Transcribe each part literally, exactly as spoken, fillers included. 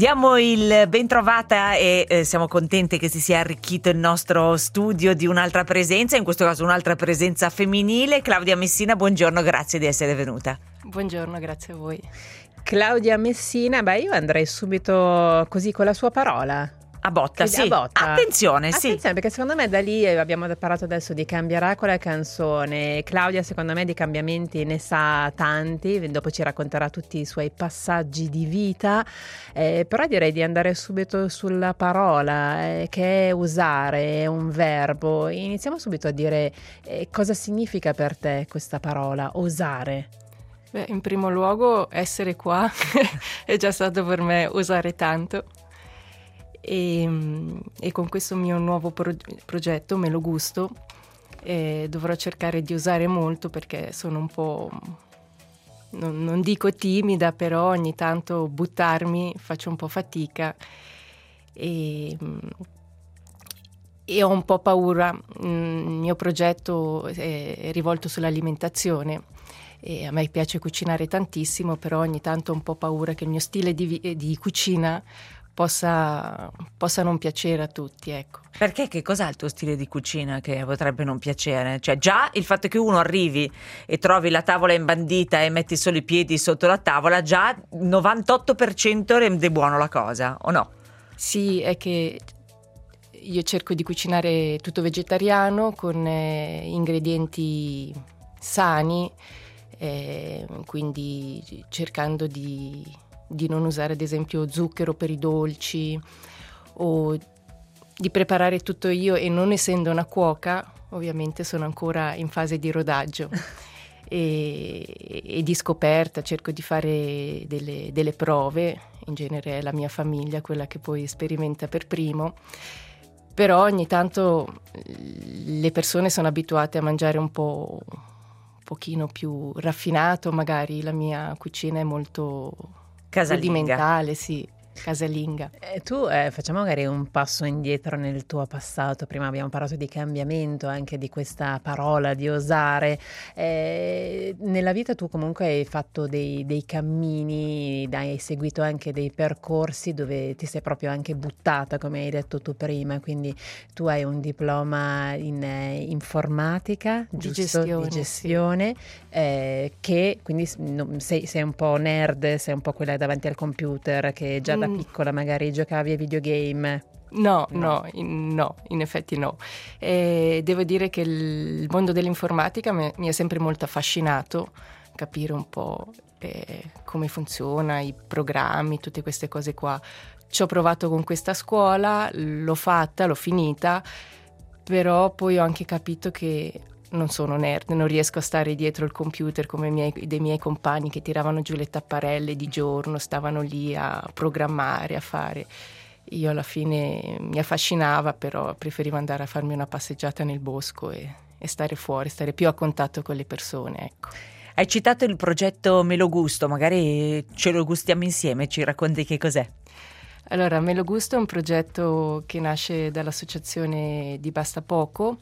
Diamo il ben trovata e eh, siamo contenti che si sia arricchito il nostro studio di un'altra presenza, in questo caso un'altra presenza femminile. Claudia Messina, buongiorno, grazie di essere venuta. Buongiorno, grazie a voi. Claudia Messina, beh, io andrei subito così con la sua parola. A botta, sì. A botta. Attenzione, sì. Attenzione, perché secondo me da lì abbiamo parlato adesso di Cambierà con la canzone. Claudia, secondo me, di cambiamenti ne sa tanti, dopo ci racconterà tutti i suoi passaggi di vita, eh, però direi di andare subito sulla parola, eh, che è usare, è un verbo. Iniziamo subito a dire eh, cosa significa per te questa parola, osare. Beh, in primo luogo essere qua è già stato per me usare tanto. E, e con questo mio nuovo pro- progetto Me lo gusto eh, dovrò cercare di usare molto, perché sono un po', non, non dico timida, però ogni tanto buttarmi faccio un po' fatica e, e ho un po' paura. Il mio progetto è rivolto sull'alimentazione e a me piace cucinare tantissimo, però ogni tanto ho un po' paura che il mio stile di, di cucina Possa, possa non piacere a tutti, ecco. Perché? Che cos'ha il tuo stile di cucina che potrebbe non piacere? Cioè, già il fatto che uno arrivi e trovi la tavola imbandita e metti solo i piedi sotto la tavola, già novantotto per cento rende buono la cosa, o no? Sì, è che io cerco di cucinare tutto vegetariano con eh, ingredienti sani, eh, quindi cercando di di non usare ad esempio zucchero per i dolci, o di preparare tutto io, e non essendo una cuoca ovviamente sono ancora in fase di rodaggio e, e di scoperta. Cerco di fare delle, delle prove, in genere è la mia famiglia quella che poi sperimenta per primo, però ogni tanto le persone sono abituate a mangiare un po' un pochino più raffinato, magari la mia cucina è molto casalinga. rudimentale, sì, casalinga. Eh, tu eh, facciamo magari un passo indietro nel tuo passato. Prima abbiamo parlato di cambiamento, anche di questa parola, di osare. Eh, nella vita tu comunque hai fatto dei, dei cammini, hai seguito anche dei percorsi dove ti sei proprio anche buttata, come hai detto tu prima. Quindi tu hai un diploma in eh, informatica, Di giusto? gestione, Di gestione, sì. eh, che quindi no, sei, sei un po' nerd, sei un po' quella davanti al computer che già da piccola magari giocavi ai videogame. No, No, no, in, no, in effetti no. E devo dire che il mondo dell'informatica mi, mi ha sempre molto affascinato, capire un po' eh, come funziona, i programmi, tutte queste cose qua. Ci ho provato con questa scuola, l'ho fatta, l'ho finita, però poi ho anche capito che non sono nerd, non riesco a stare dietro il computer come i miei, dei miei compagni che tiravano giù le tapparelle di giorno, stavano lì a programmare, a fare. Io alla fine mi affascinava, però preferivo andare a farmi una passeggiata nel bosco e, e stare fuori, stare più a contatto con le persone, ecco. Hai citato il progetto Me lo gusto, magari ce lo gustiamo insieme, ci racconti che cos'è? Allora, Me lo gusto è un progetto che nasce dall'associazione di Basta Poco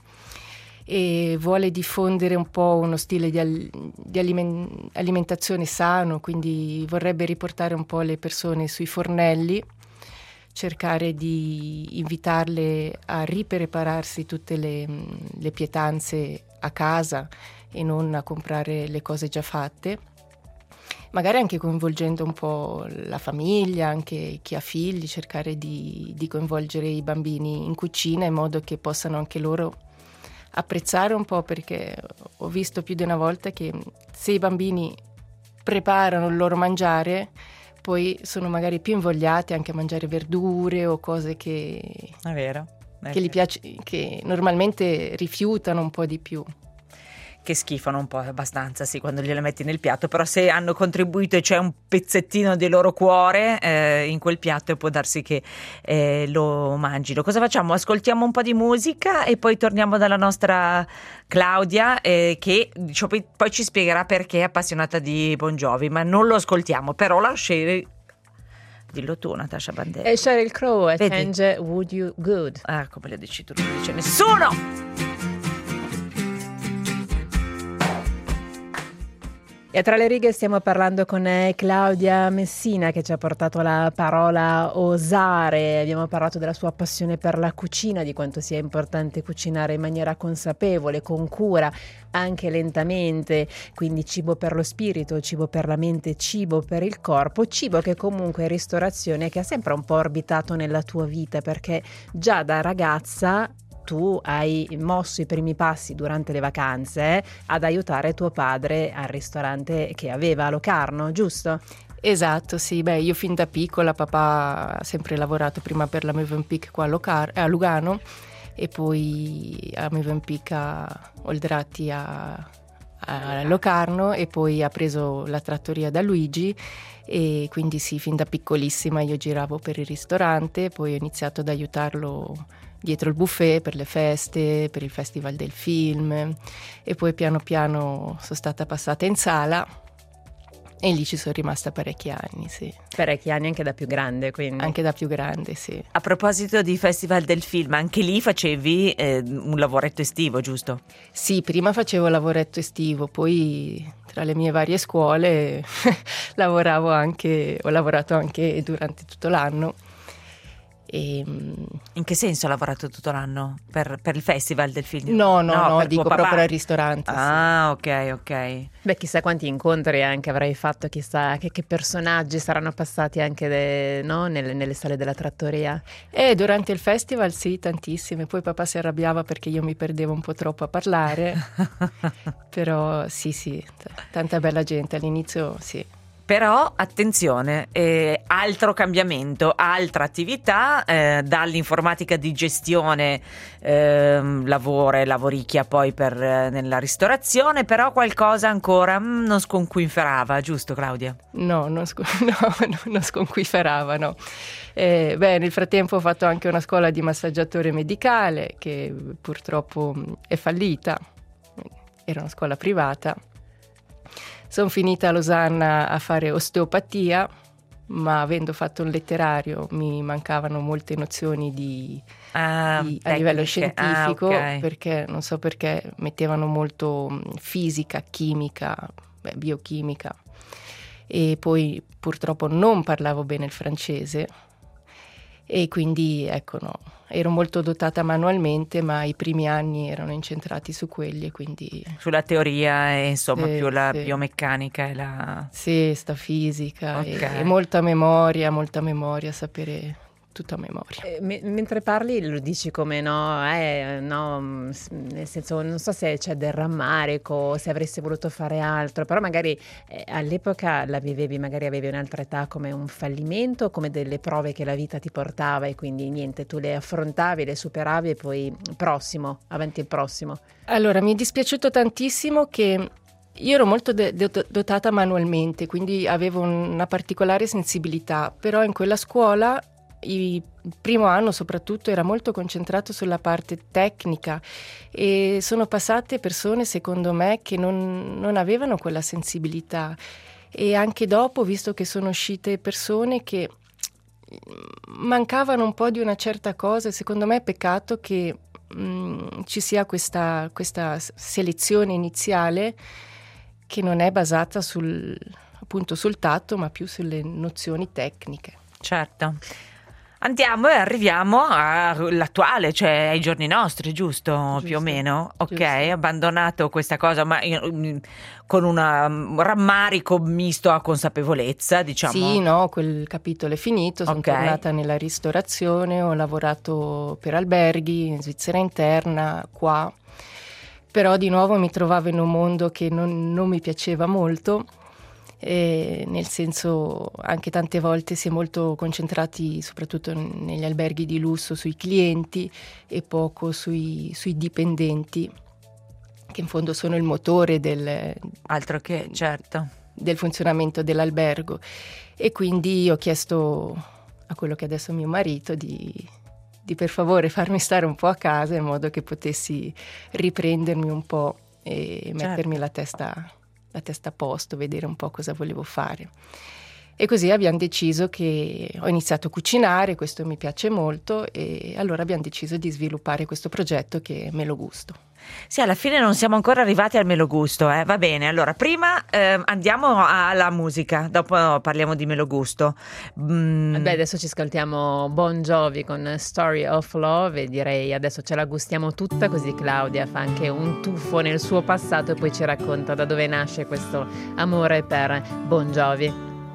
e vuole diffondere un po' uno stile di, al- di aliment- alimentazione sano, quindi vorrebbe riportare un po' le persone sui fornelli, cercare di invitarle a riprepararsi tutte le, le pietanze a casa e non a comprare le cose già fatte, magari anche coinvolgendo un po' la famiglia, anche chi ha figli, cercare di, di coinvolgere i bambini in cucina in modo che possano anche loro apprezzare un po', perché ho visto più di una volta che se i bambini preparano il loro mangiare poi sono magari più invogliati anche a mangiare verdure o cose che, È vero, è che gli piace, che normalmente rifiutano un po' di più. Che schifano un po' abbastanza, sì, quando gliele metti nel piatto, però se hanno contribuito e c'è un pezzettino del loro cuore eh, in quel piatto, può darsi che eh, lo mangino. Cosa facciamo? Ascoltiamo un po' di musica e poi torniamo dalla nostra Claudia eh, che diciamo, poi, poi ci spiegherà perché è appassionata di Bon Jovi, ma non lo ascoltiamo, però la scegli. Dillo tu, Natasha Bandera. E Sheryl Crow e Vedi? Change Would You Good. Ah, come lo dici tu, non lo dice nessuno! E tra le righe stiamo parlando con eh, Claudia Messina, che ci ha portato la parola osare. Abbiamo parlato della sua passione per la cucina, di quanto sia importante cucinare in maniera consapevole, con cura, anche lentamente, quindi cibo per lo spirito, cibo per la mente, cibo per il corpo, cibo che comunque è ristorazione, che ha sempre un po' orbitato nella tua vita, perché già da ragazza tu hai mosso i primi passi durante le vacanze eh, ad aiutare tuo padre al ristorante che aveva a Locarno, giusto? Esatto, sì, beh, io fin da piccola, papà ha sempre lavorato prima per la Mövenpick qua a, Locar- a Lugano e poi a Mövenpick a Oldratti a, a Locarno, e poi ha preso la trattoria da Luigi, e quindi sì, fin da piccolissima io giravo per il ristorante, poi ho iniziato ad aiutarlo dietro il buffet per le feste, per il Festival del Film, e poi piano piano sono stata passata in sala e lì ci sono rimasta parecchi anni, sì. Parecchi anni anche da più grande, quindi. Anche da più grande, sì. A proposito di Festival del Film, anche lì facevi eh, un lavoretto estivo, giusto? Sì, prima facevo lavoretto estivo, poi tra le mie varie scuole lavoravo anche, ho lavorato anche durante tutto l'anno. E, in che senso ha lavorato tutto l'anno? Per, per il Festival del Film? No, no, no, no dico proprio al ristorante. Ah, sì. ok, ok. Beh, chissà quanti incontri anche avrai fatto, chissà che, che personaggi saranno passati anche de, no? nelle, nelle sale della trattoria. E durante il festival sì, tantissime. Poi papà si arrabbiava perché io mi perdevo un po' troppo a parlare. Però sì, sì, t- tanta bella gente all'inizio, sì. Però attenzione, eh, altro cambiamento, altra attività, eh, dall'informatica di gestione eh, lavora e lavoricchia poi per, eh, nella ristorazione, però qualcosa ancora mm, non sconquinferava, giusto Claudia? No, non, sc- no, no, non sconquiferava, no. Eh, beh, nel frattempo ho fatto anche una scuola di massaggiatore medicale che purtroppo è fallita, era una scuola privata. Sono finita a Losanna a fare osteopatia, ma avendo fatto un letterario mi mancavano molte nozioni di, ah, di, a livello scientifico, ah, okay. Perché non so perché mettevano molto fisica, chimica, beh, biochimica, e poi purtroppo non parlavo bene il francese e quindi ecco no, ero molto dotata manualmente, ma i primi anni erano incentrati su quelli e quindi sulla teoria e insomma sì, più la sì. biomeccanica e la sì, sta fisica okay. e, e molta memoria, molta memoria, sapere tutto a memoria. Eh, me- mentre parli lo dici come no, eh, no, nel senso non so se c'è del rammarico, se avresti voluto fare altro, però magari eh, all'epoca la vivevi, magari avevi un'altra età come un fallimento, come delle prove che la vita ti portava e quindi niente, tu le affrontavi, le superavi e poi prossimo, avanti il prossimo. Allora, mi è dispiaciuto tantissimo che io ero molto de- de- dotata manualmente, quindi avevo una particolare sensibilità, però in quella scuola il primo anno soprattutto era molto concentrato sulla parte tecnica e sono passate persone secondo me che non, non avevano quella sensibilità, e anche dopo, visto che sono uscite persone che mancavano un po' di una certa cosa, secondo me è peccato che mh, ci sia questa, questa selezione iniziale che non è basata sul, appunto sul tatto ma più sulle nozioni tecniche. Certo. Andiamo e arriviamo all'attuale, cioè ai giorni nostri, giusto? giusto più o meno? Ok, giusto. Abbandonato questa cosa, ma con una, un rammarico misto a consapevolezza, diciamo. Sì, no, quel capitolo è finito, sono okay. tornata nella ristorazione, ho lavorato per alberghi in Svizzera interna, qua, però di nuovo mi trovavo in un mondo che non, non mi piaceva molto. E nel senso, anche tante volte si è molto concentrati soprattutto negli alberghi di lusso sui clienti e poco sui, sui dipendenti, che in fondo sono il motore del, altro che, certo, del funzionamento dell'albergo. E quindi ho chiesto a quello che adesso è mio marito di, di per favore farmi stare un po' a casa in modo che potessi riprendermi un po' e certo. mettermi la testa la testa a posto, vedere un po' cosa volevo fare. E così abbiamo deciso che ho iniziato a cucinare, questo mi piace molto, e allora abbiamo deciso di sviluppare questo progetto che è Melo Gusto. Sì, alla fine non siamo ancora arrivati al Melogusto, eh? Va bene, allora prima eh, andiamo alla musica, dopo parliamo di Melogusto. Mm. Beh, adesso ci ascoltiamo Bon Jovi con Story of Love e direi adesso ce la gustiamo tutta, così Claudia fa anche un tuffo nel suo passato e poi ci racconta da dove nasce questo amore per Bon Jovi.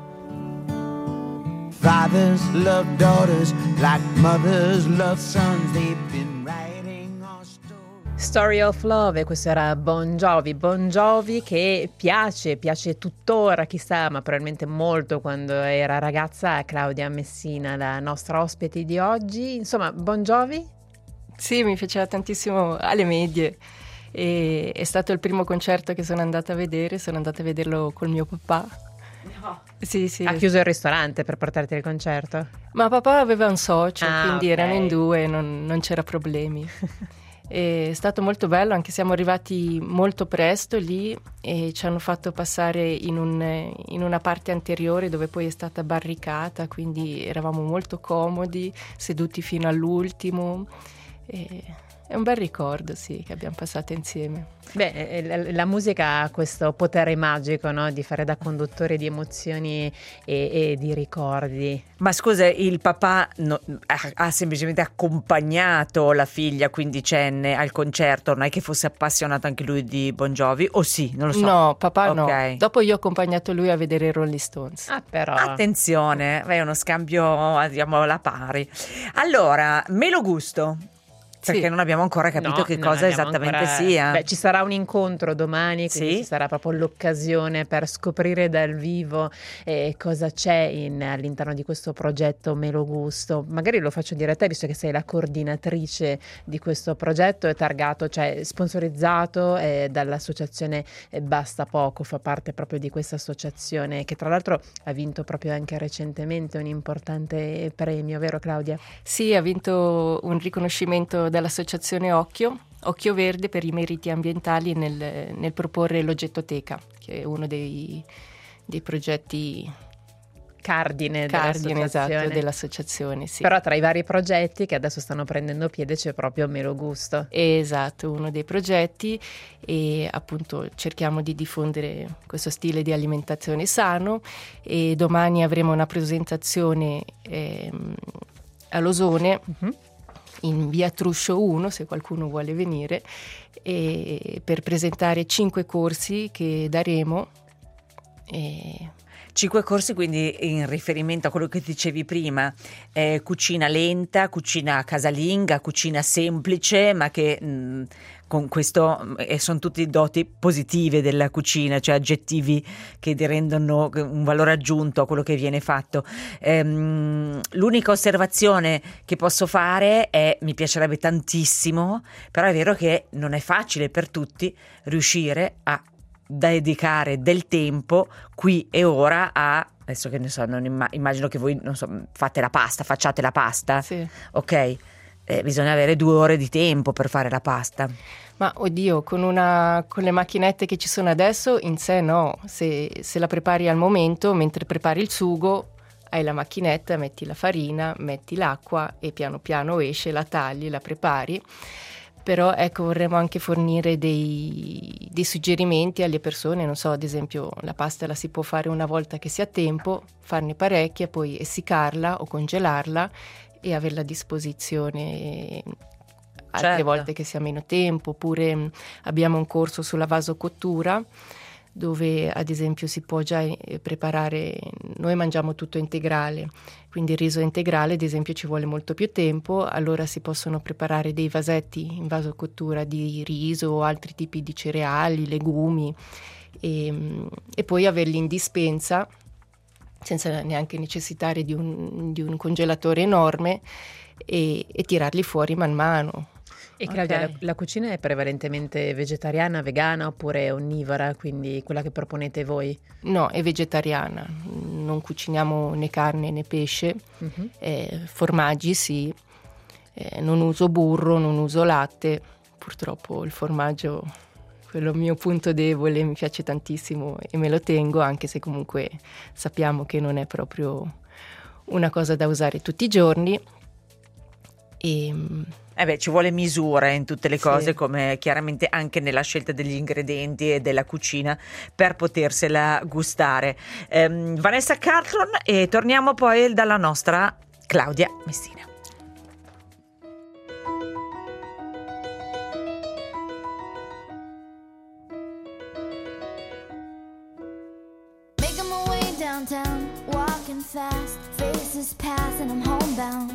Fathers love daughters like mothers love sons. They've been writing our story. Story of Love, e questo era Bon Jovi. Bon Jovi che piace, piace tuttora, chissà, ma probabilmente molto quando era ragazza, a Claudia Messina, la nostra ospite di oggi. Insomma, Bon Jovi? Sì, mi piaceva tantissimo alle medie. E è stato il primo concerto che sono andata a vedere, sono andata a vederlo col mio papà. No. Sì, sì. Ha chiuso il ristorante per portarti al concerto? Ma papà aveva un socio, Ah, quindi ok. erano in due, non, non c'era problemi. È stato molto bello, anche siamo arrivati molto presto lì e ci hanno fatto passare in, un, in una parte anteriore dove poi è stata barricata, quindi eravamo molto comodi, seduti fino all'ultimo. E è un bel ricordo, sì, che abbiamo passato insieme. Beh, eh, la, la musica ha questo potere magico, no? Di fare da conduttore di emozioni e, e di ricordi. Ma scusa, il papà no- ha, ha semplicemente accompagnato la figlia quindicenne al concerto, non è che fosse appassionato anche lui di Bon Jovi, o sì, non lo so. No, papà Ok. no. Dopo io ho accompagnato lui a vedere i Rolling Stones. Ah, però. Attenzione, è uno scambio, diciamo, alla pari. Allora, Melogusto, perché Sì. non abbiamo ancora capito No, che non cosa abbiamo esattamente ancora- sia. Beh, ci sarà un incontro domani, quindi Sì? ci sarà proprio l'occasione per scoprire dal vivo eh, cosa c'è in- all'interno di questo progetto Melogusto. Magari lo faccio dire a te, visto che sei la coordinatrice di questo progetto, è targato, cioè sponsorizzato eh, dall'associazione eh, Basta Poco, fa parte proprio di questa associazione che tra l'altro ha vinto proprio anche recentemente un importante premio, vero Claudia? Sì, ha vinto un riconoscimento dall'associazione Occhio, Occhio Verde, per i meriti ambientali nel, nel proporre l'oggettoteca, che è uno dei, dei progetti Cardine, cardine, dell'associazione. esatto, dell'associazione. Sì. Però tra i vari progetti che adesso stanno prendendo piede c'è proprio Melogusto. Esatto, uno dei progetti, e appunto cerchiamo di diffondere questo stile di alimentazione sano, e domani avremo una presentazione ehm, all'Osone, Mhm. in via Truscio uno, se qualcuno vuole venire, e per presentare cinque corsi che daremo. E Cinque corsi, quindi in riferimento a quello che dicevi prima, eh, cucina lenta, cucina casalinga, cucina semplice, ma che mh, con questo eh, sono tutti doti positive della cucina, cioè aggettivi che rendono un valore aggiunto a quello che viene fatto. Ehm, l'unica osservazione che posso fare è: mi piacerebbe tantissimo, però è vero che non è facile per tutti riuscire a dedicare del tempo qui e ora a, adesso che ne so, non imma- immagino che voi non so, fate la pasta, facciate la pasta, sì. ok? Eh, bisogna avere due ore di tempo per fare la pasta. Ma oddio, con, una, con le macchinette che ci sono adesso, in sé no, se, se la prepari al momento, mentre prepari il sugo, hai la macchinetta, metti la farina, metti l'acqua e piano piano esce, la tagli, la prepari. Però ecco, vorremmo anche fornire dei, dei suggerimenti alle persone, non so, ad esempio la pasta la si può fare una volta che si ha tempo, farne parecchia, poi essiccarla o congelarla e averla a disposizione altre Certo. volte che si ha meno tempo. Oppure mh, abbiamo un corso sulla vasocottura, dove ad esempio si può già eh, preparare, noi mangiamo tutto integrale, quindi il riso integrale ad esempio ci vuole molto più tempo, allora si possono preparare dei vasetti in vasocottura di riso o altri tipi di cereali, legumi, e, e poi averli in dispensa senza neanche necessitare di un, di un congelatore enorme, e, e tirarli fuori man mano. E Claudia, Ok. la, la cucina è prevalentemente vegetariana, vegana oppure onnivora, quindi quella che proponete voi? No, è vegetariana, non cuciniamo né carne né pesce, Mhm. eh, formaggi sì, eh, non uso burro, non uso latte, purtroppo il formaggio, quello è il mio punto debole, mi piace tantissimo e me lo tengo, anche se comunque sappiamo che non è proprio una cosa da usare tutti i giorni. E, Eh beh, ci vuole misura in tutte le cose, sì. come chiaramente anche nella scelta degli ingredienti e della cucina per potersela gustare. Ehm, Vanessa Carlton, e torniamo poi dalla nostra Claudia Messina. Making my way downtown, walking fast, faces pass and I'm homebound.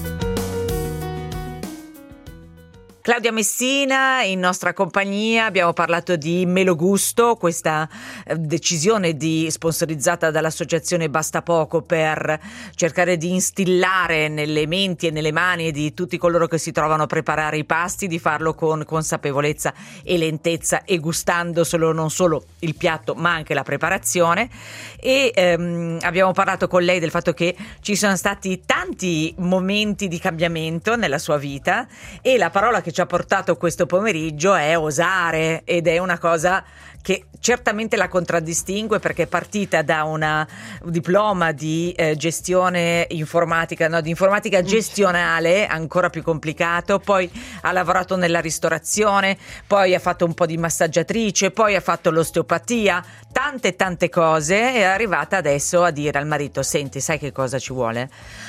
Claudia Messina in nostra compagnia, abbiamo parlato di Melogusto, questa eh, decisione di, sponsorizzata dall'associazione Basta Poco per cercare di instillare nelle menti e nelle mani di tutti coloro che si trovano a preparare i pasti, di farlo con consapevolezza e lentezza e gustando solo, non solo il piatto ma anche la preparazione. E ehm, abbiamo parlato con lei del fatto che ci sono stati tanti momenti di cambiamento nella sua vita, e la parola che ci ha portato questo pomeriggio è osare, ed è una cosa che certamente la contraddistingue, perché è partita da una, un diploma di eh, gestione informatica, no, di informatica gestionale, ancora più complicato, poi ha lavorato nella ristorazione, poi ha fatto un po' di massaggiatrice, poi ha fatto l'osteopatia, tante tante cose, e è arrivata adesso a dire al marito: senti, sai che cosa ci vuole?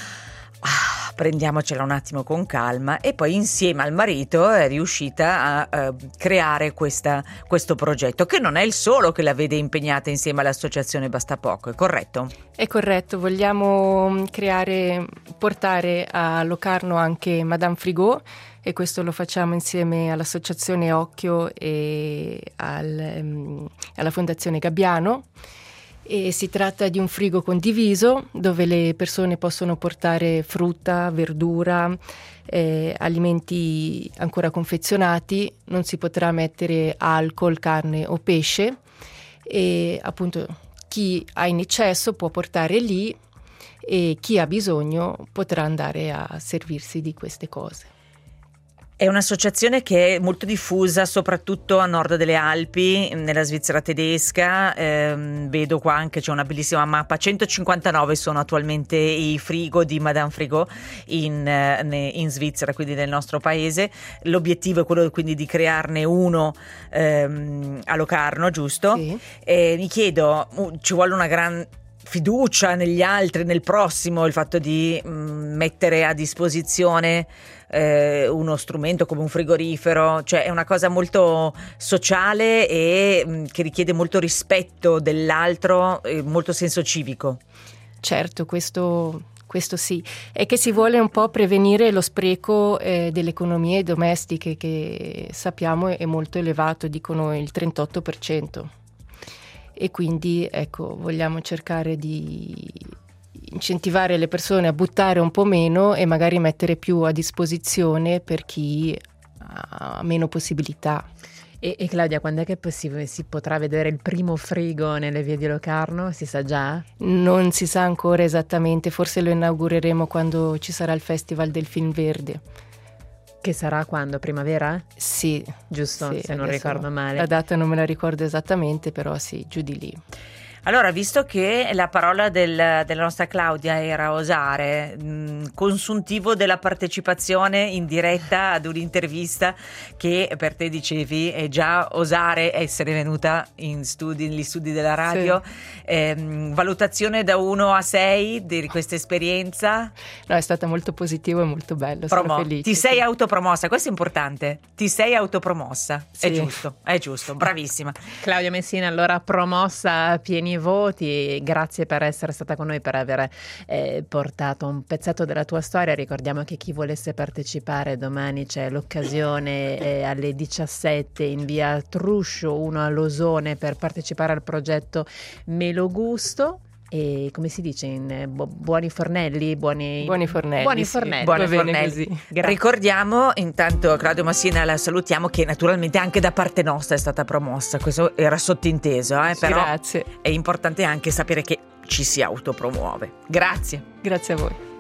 Ah, prendiamocela un attimo con calma. E poi insieme al marito è riuscita a uh, creare questa, questo progetto, che non è il solo che la vede impegnata insieme all'associazione Basta Poco, è corretto? È corretto, vogliamo creare, portare a Locarno anche Madame Frigo, e questo lo facciamo insieme all'associazione Occhio e al, um, alla Fondazione Gabbiano. E si tratta di un frigo condiviso dove le persone possono portare frutta, verdura, eh, alimenti ancora confezionati, non si potrà mettere alcol, carne o pesce, e appunto chi ha in eccesso può portare lì e chi ha bisogno potrà andare a servirsi di queste cose. È un'associazione che è molto diffusa soprattutto a nord delle Alpi, nella Svizzera tedesca. Ehm, vedo qua anche c'è una bellissima mappa, centocinquantanove sono attualmente i frigo di Madame Frigo in, in Svizzera, quindi nel nostro paese. L'obiettivo è quello quindi di crearne uno ehm, a Locarno, giusto? Sì. E mi chiedo, uh, ci vuole una gran fiducia negli altri, nel prossimo, il fatto di mh, mettere a disposizione eh, uno strumento come un frigorifero, cioè è una cosa molto sociale e mh, che richiede molto rispetto dell'altro e molto senso civico. Certo, questo, questo sì, è che si vuole un po' prevenire lo spreco eh, delle economie domestiche, che sappiamo è molto elevato, dicono il trentotto per cento. E quindi ecco, vogliamo cercare di incentivare le persone a buttare un po' meno e magari mettere più a disposizione per chi ha meno possibilità. E, e Claudia, quando è che si, si potrà vedere il primo frigo nelle vie di Locarno? Si sa già? Non si sa ancora esattamente, forse lo inaugureremo quando ci sarà il Festival del Film Verde. Che sarà quando? Primavera? Sì. Giusto, sì, se non ricordo male. La data non me la ricordo esattamente, però sì, giù di lì. Allora, visto che la parola del, della nostra Claudia era osare, mh, consuntivo della partecipazione in diretta ad un'intervista che per te dicevi è già osare essere venuta in studi, negli studi della radio, sì. ehm, valutazione da uno a sei di questa esperienza? No, è stata molto positiva e molto bello, Promo- sono felice. Ti sei sì. autopromossa, questo è importante, ti sei autopromossa, sì. è giusto, è giusto, bravissima. Claudia Messina, allora promossa a pieni voti, grazie per essere stata con noi, per aver eh, portato un pezzetto della tua storia. Ricordiamo che chi volesse partecipare domani c'è l'occasione eh, alle diciassette in via Truscio uno a Losone per partecipare al progetto Melogusto. E come si dice in bu- buoni fornelli, buoni, buoni fornelli, buoni sì. fornelli. Buoni Va bene fornelli. così. Ricordiamo intanto Claudia Messina, la salutiamo, che naturalmente anche da parte nostra è stata promossa, questo era sottinteso, eh, però Grazie. è importante anche sapere che ci si autopromuove. Grazie. Grazie a voi.